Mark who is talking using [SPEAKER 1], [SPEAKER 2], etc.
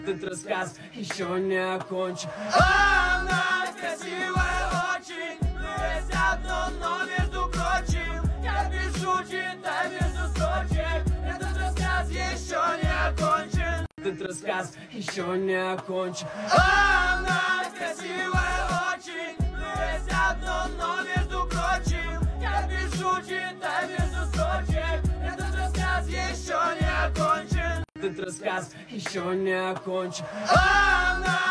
[SPEAKER 1] Этот рассказ еще не окончен. Она красивая очень, но есть одно но, между прочим. Я пишу, читай между строчек. Этот рассказ еще не окончен. Этот рассказ еще не окончен. Она красивая очень, но есть одно но, между прочим. Я пишу, читай между строчек. Этот рассказ еще не окончен. Этот рассказ еще не окончен. Она